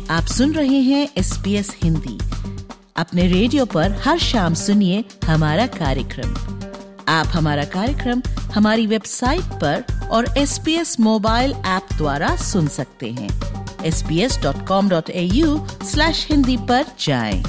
आप सुन रहे हैं SBS हिंदी। अपने रेडियो पर हर शाम सुनिए हमारा कार्यक्रम। आप हमारा कार्यक्रम हमारी वेबसाइट पर और SBS मोबाइल ऐप द्वारा सुन सकते हैं। sbs.com.au/hindi पर जाएं।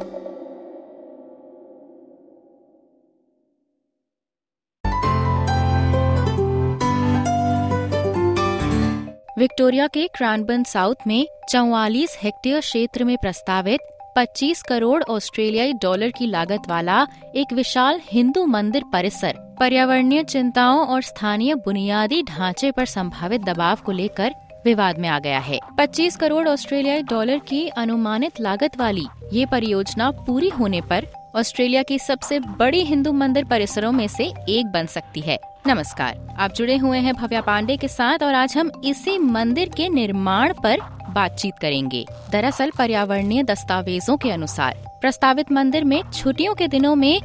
विक्टोरिया के क्रैनबर्न साउथ में 44 हेक्टेयर क्षेत्र में प्रस्तावित 25 करोड़ ऑस्ट्रेलियाई डॉलर की लागत वाला एक विशाल हिंदू मंदिर परिसर पर्यावरणीय चिंताओं और स्थानीय बुनियादी ढांचे पर संभावित दबाव को लेकर विवाद में आ गया है। 25 करोड़ ऑस्ट्रेलियाई डॉलर की अनुमानित लागत वाली ये परियोजना पूरी होने पर ऑस्ट्रेलिया की सबसे बड़ी हिंदू मंदिर परिसरों में से एक बन सकती है। नमस्कार, आप जुड़े हुए हैं भव्या पांडे के साथ और आज हम इसी मंदिर के निर्माण पर बातचीत करेंगे। दरअसल पर्यावरणीय दस्तावेजों के अनुसार प्रस्तावित मंदिर में छुट्टियों के दिनों में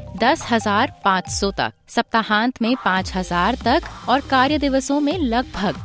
10,500 तक, सप्ताहांत में 5,000 तक और कार्य दिवसों में लगभग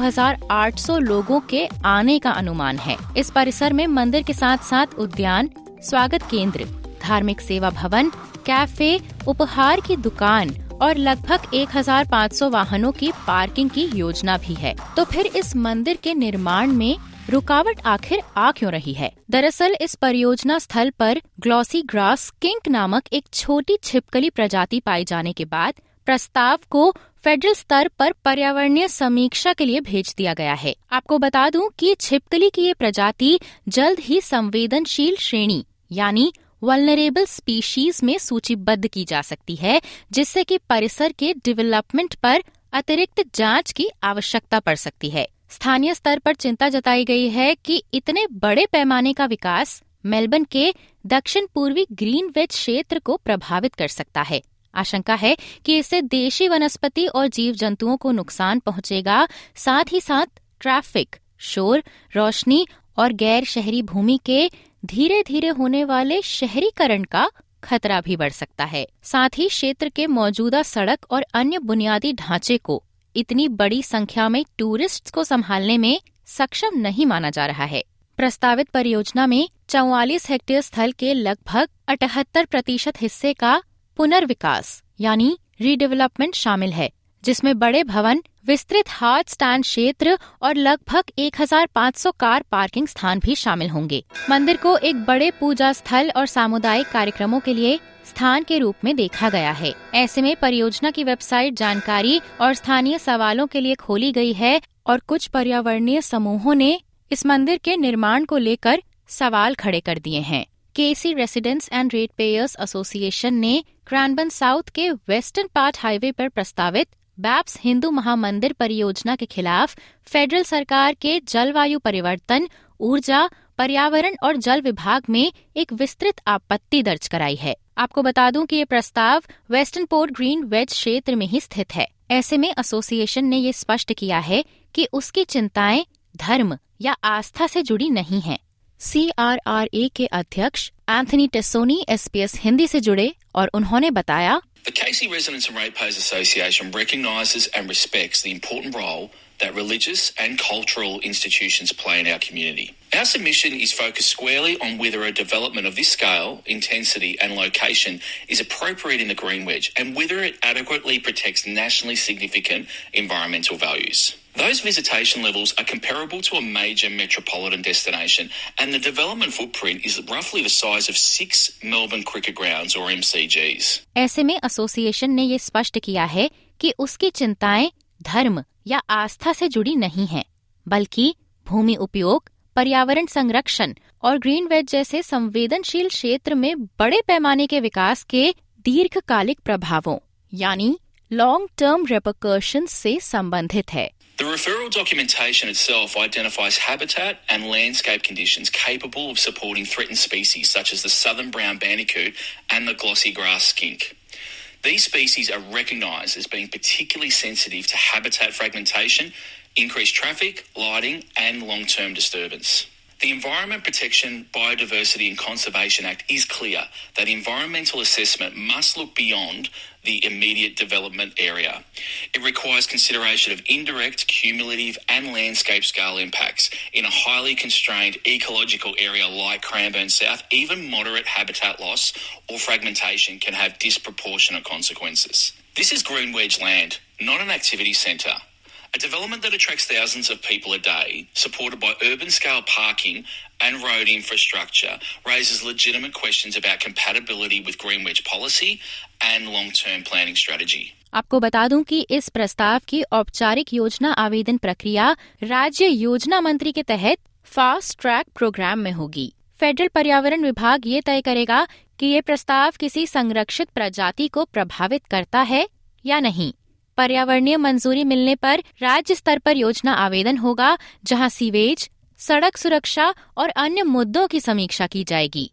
2,800 लोगों के आने का अनुमान है। इस परिसर में मंदिर के साथ साथ उद्यान, स्वागत केंद्र, धार्मिक सेवा भवन, कैफे, उपहार की दुकान और लगभग 1,500 वाहनों की पार्किंग की योजना भी है। तो फिर इस मंदिर के निर्माण में रुकावट आखिर आ क्यों रही है? दरअसल इस परियोजना स्थल पर ग्लॉसी ग्रास स्किंक नामक एक छोटी छिपकली प्रजाति पाए जाने के बाद प्रस्ताव को फेडरल स्तर पर पर्यावरणीय समीक्षा के लिए भेज दिया गया है। आपको बता दूं कि छिपकली की ये प्रजाति जल्द ही संवेदनशील श्रेणी यानी वल्नरेबल स्पीशीज में सूचीबद्ध की जा सकती है, जिससे कि परिसर के डेवलपमेंट पर अतिरिक्त जांच की आवश्यकता पड़ सकती है। स्थानीय स्तर पर चिंता जताई गई है कि इतने बड़े पैमाने का विकास मेलबर्न के दक्षिण पूर्वी ग्रीनविच क्षेत्र को प्रभावित कर सकता है। आशंका है कि इससे देशी वनस्पति और जीव जंतुओं को नुकसान पहुंचेगा, साथ ही साथ ट्रैफिक, शोर, रोशनी और गैर शहरी भूमि के धीरे धीरे होने वाले शहरीकरण का खतरा भी बढ़ सकता है। साथ ही क्षेत्र के मौजूदा सड़क और अन्य बुनियादी ढांचे को इतनी बड़ी संख्या में टूरिस्ट्स को संभालने में सक्षम नहीं माना जा रहा है। प्रस्तावित परियोजना में 44 हेक्टेयर स्थल के लगभग 78% हिस्से का पुनर्विकास यानी रीडेवलपमेंट शामिल है, जिसमें बड़े भवन, विस्तृत हार्ड स्टैंड क्षेत्र और लगभग 1,500 कार पार्किंग स्थान भी शामिल होंगे। मंदिर को एक बड़े पूजा स्थल और सामुदायिक कार्यक्रमों के लिए स्थान के रूप में देखा गया है। ऐसे में परियोजना की वेबसाइट जानकारी और स्थानीय सवालों के लिए खोली गई है और कुछ पर्यावरणीय समूहों ने इस मंदिर के निर्माण को लेकर सवाल खड़े कर दिए हैं। Casey residents and ratepayers association ने क्रैनबर्न साउथ के वेस्टर्न पार्ट हाईवे पर प्रस्तावित बैप्स हिंदू महामंदिर परियोजना के खिलाफ फेडरल सरकार के जलवायु परिवर्तन, ऊर्जा, पर्यावरण और जल विभाग में एक विस्तृत आपत्ति दर्ज कराई है। आपको बता दूं कि ये प्रस्ताव वेस्टर्न पोर्ट ग्रीनविच क्षेत्र में ही स्थित है। ऐसे में एसोसिएशन ने ये स्पष्ट किया है कि उसकी चिंताएं धर्म या आस्था से जुड़ी नहीं हैं। CRRA के अध्यक्ष एंथनी टेसोनी SBS हिंदी से जुड़े और उन्होंने बताया, The Casey Residents and Ratepayers Association recognises and respects the important role that religious and cultural institutions play in our community. Our submission is focused squarely on whether a development of this scale, intensity and location is appropriate in the Greenwich and whether it adequately protects nationally significant environmental values. Those visitation levels are comparable to a major metropolitan destination and the development footprint is roughly the size of 6 Melbourne cricket grounds or MCGs. ऐसे में association ने ये स्पष्ट किया है कि उसकी चिंताएं धर्म या आस्था से जुड़ी नहीं हैं, बल्कि भूमि उपयोग, पर्यावरण संरक्षण और ग्रीनविच जैसे संवेदनशील क्षेत्र में बड़े पैमाने के विकास के दीर्घकालिक प्रभावों यानी लॉन्ग टर्म रेपरकशंस से संबंधित है। The referral documentation itself identifies habitat and landscape conditions capable of supporting threatened species such as the southern brown bandicoot and the glossy grass skink. These species are recognised as being particularly sensitive to habitat fragmentation, increased traffic, lighting and long-term disturbance. The Environment Protection, Biodiversity and Conservation Act is clear that environmental assessment must look beyond the immediate development area. It requires consideration of indirect, cumulative and landscape scale impacts in a highly constrained ecological area like Cranbourne South. Even moderate habitat loss or fragmentation can have disproportionate consequences. This is Green Wedge land, not an activity centre. A development that attracts thousands of people a day, supported by urban-scale parking and road infrastructure, raises legitimate questions about compatibility with Green Wedge policy and long-term planning strategy. आपको बता दूं कि इस प्रस्ताव की औपचारिक योजना आवेदन प्रक्रिया राज्य योजना मंत्री के तहत फास्ट ट्रैक प्रोग्राम में होगी। फेडरल पर्यावरण विभाग ये तय करेगा कि ये प्रस्ताव किसी संरक्षित प्रजाति को प्रभावित करता है या नहीं। पर्यावरणीय मंजूरी मिलने पर राज्य स्तर पर योजना आवेदन होगा, जहां सीवेज, सड़क सुरक्षा और अन्य मुद्दों की समीक्षा की जाएगी।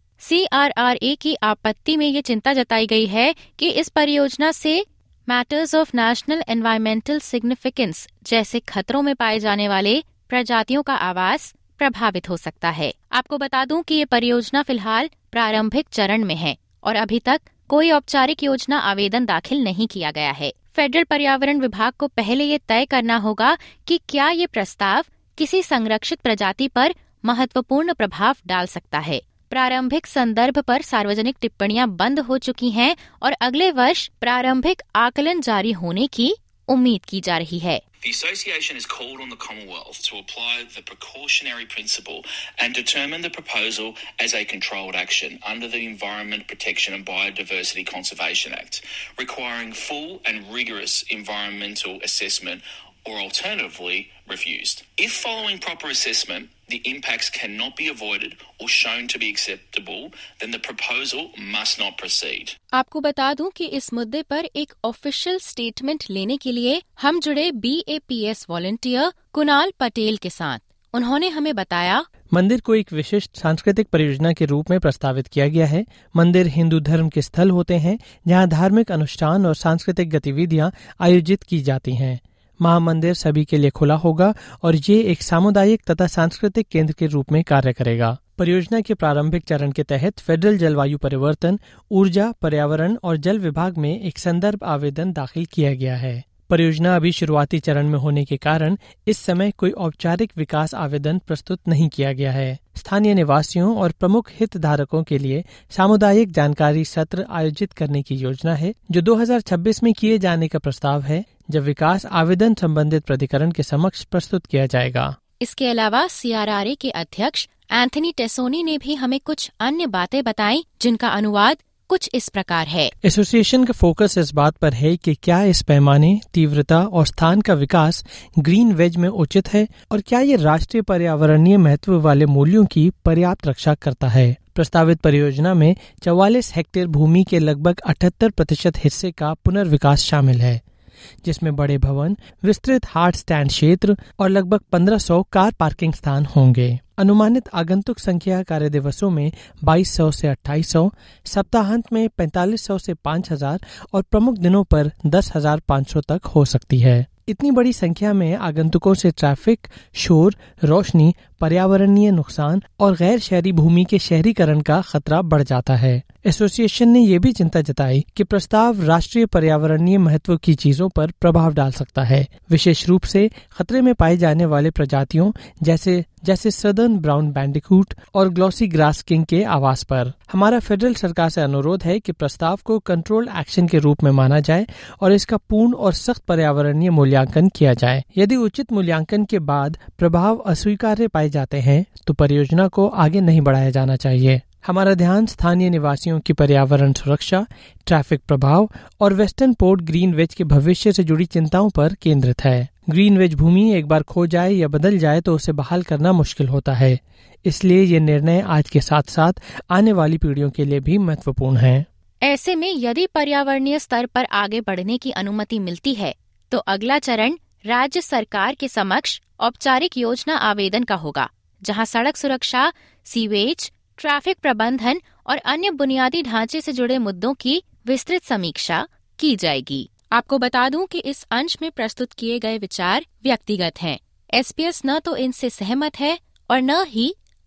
CRRA की आपत्ति में ये चिंता जताई गई है कि इस परियोजना से matters of national environmental significance जैसे खतरों में पाए जाने वाले प्रजातियों का आवास प्रभावित हो सकता है। आपको बता दूं कि ये परियोजना फिलहाल प्रारंभिक चरण में है और अभी तक कोई औपचारिक योजना आवेदन दाखिल नहीं किया गया है। फेडरल पर्यावरण विभाग को पहले ये तय करना होगा कि क्या ये प्रस्ताव किसी संरक्षित प्रजाति पर महत्वपूर्ण प्रभाव डाल सकता है। प्रारंभिक संदर्भ पर सार्वजनिक टिप्पणियां बंद हो चुकी हैं और अगले वर्ष प्रारंभिक आकलन जारी होने की उम्मीद की जा रही है। The Association has called on the Commonwealth to apply the precautionary principle and determine the proposal as a controlled action under the Environment Protection and Biodiversity Conservation Act, requiring full and rigorous environmental assessment or alternatively refused. If following proper assessment, the impacts cannot be avoided or shown to be acceptable, then the proposal must not proceed. आपको बता दूं कि इस मुद्दे पर एक official statement लेने के लिए हम जुड़े BAPS वॉलंटियर कुणाल पटेल के साथ। उन्होंने हमें बताया, मंदिर को एक विशिष्ट सांस्कृतिक परियोजना के रूप में प्रस्तावित किया गया है। मंदिर हिंदू धर्म के स्थल होते हैं जहां धार्मिक अनुष्ठान और सांस्कृतिक गतिविधियां आयोजित की जाती हैं। महामंदिर सभी के लिए खुला होगा और ये एक सामुदायिक तथा सांस्कृतिक केंद्र के रूप में कार्य करेगा। परियोजना के प्रारंभिक चरण के तहत फेडरल जलवायु परिवर्तन, ऊर्जा, पर्यावरण और जल विभाग में एक संदर्भ आवेदन दाखिल किया गया है। परियोजना अभी शुरुआती चरण में होने के कारण इस समय कोई औपचारिक विकास आवेदन प्रस्तुत नहीं किया गया है। स्थानीय निवासियों और प्रमुख हितधारकों के लिए सामुदायिक जानकारी सत्र आयोजित करने की योजना है, जो 2026 में किए जाने का प्रस्ताव है, जब विकास आवेदन संबंधित प्राधिकरण के समक्ष प्रस्तुत किया जाएगा। इसके अलावा CRRA के अध्यक्ष एंथनी टेसोनी ने भी हमें कुछ अन्य बातें बताई, जिनका अनुवाद कुछ इस प्रकार है। एसोसिएशन का फोकस इस बात पर है कि क्या इस पैमाने, तीव्रता और स्थान का विकास ग्रीन वेज में उचित है और क्या ये राष्ट्रीय पर्यावरणीय महत्व वाले मूल्यों की पर्याप्त रक्षा करता है। प्रस्तावित परियोजना में 44 हेक्टेयर भूमि के लगभग 78% हिस्से का पुनर्विकास शामिल है, जिसमें बड़े भवन, विस्तृत हाट स्टैंड क्षेत्र और लगभग 1500 कार पार्किंग स्थान होंगे। अनुमानित आगंतुक संख्या कार्य दिवसों में 2200 से 2800, सप्ताहांत में 4500 से 5000 और प्रमुख दिनों पर 10,500 तक हो सकती है। इतनी बड़ी संख्या में आगंतुकों से ट्रैफिक, शोर, रोशनी, पर्यावरणीय नुकसान और गैर शहरी भूमि के शहरीकरण का खतरा बढ़ जाता है। एसोसिएशन ने ये भी चिंता जताई कि प्रस्ताव राष्ट्रीय पर्यावरणीय महत्व की चीजों पर प्रभाव डाल सकता है, विशेष रूप से खतरे में पाए जाने वाले प्रजातियों जैसे सदर्न ब्राउन बैंडिकूट और ग्लॉसी ग्रास किंग के आवास पर। हमारा फेडरल सरकार से अनुरोध है कि प्रस्ताव को कंट्रोल एक्शन के रूप में माना जाए और इसका पूर्ण और सख्त पर्यावरणीय मूल्यांकन किया जाए। यदि उचित मूल्यांकन के बाद प्रभाव अस्वीकार्य पाए जाते हैं तो परियोजना को आगे नहीं बढ़ाया जाना चाहिए। हमारा ध्यान स्थानीय निवासियों की पर्यावरण सुरक्षा, ट्रैफिक प्रभाव और वेस्टर्न पोर्ट ग्रीन वेज के भविष्य से जुड़ी चिंताओं पर केंद्रित है। ग्रीन वेज भूमि एक बार खो जाए या बदल जाए तो उसे बहाल करना मुश्किल होता है, इसलिए ये निर्णय आज के साथ साथ आने वाली पीढ़ियों के लिए भी महत्वपूर्ण है। ऐसे में यदि पर्यावरणीय स्तर पर आगे बढ़ने की अनुमति मिलती है तो अगला चरण राज्य सरकार के समक्ष औपचारिक योजना आवेदन का होगा, जहां सड़क सुरक्षा, सीवेज, ट्रैफिक प्रबंधन और अन्य बुनियादी ढांचे से जुड़े मुद्दों की विस्तृत समीक्षा की जाएगी। आपको बता दूं कि इस अंश में प्रस्तुत किए गए विचार व्यक्तिगत हैं। SPS न तो इनसे सहमत है और न ही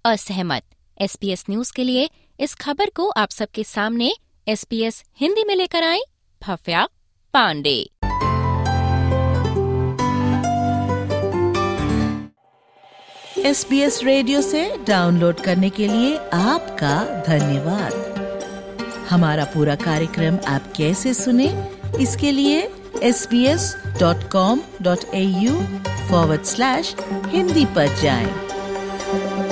असहमत। SBS न्यूज के लिए इस खबर को आप सबके सामने SBS हिंदी में लेकर आई भव्या पांडे। SBS रेडियो से डाउनलोड करने के लिए आपका धन्यवाद। हमारा पूरा कार्यक्रम आप कैसे सुने, इसके लिए sbs.com.au/hindi पर जाएं।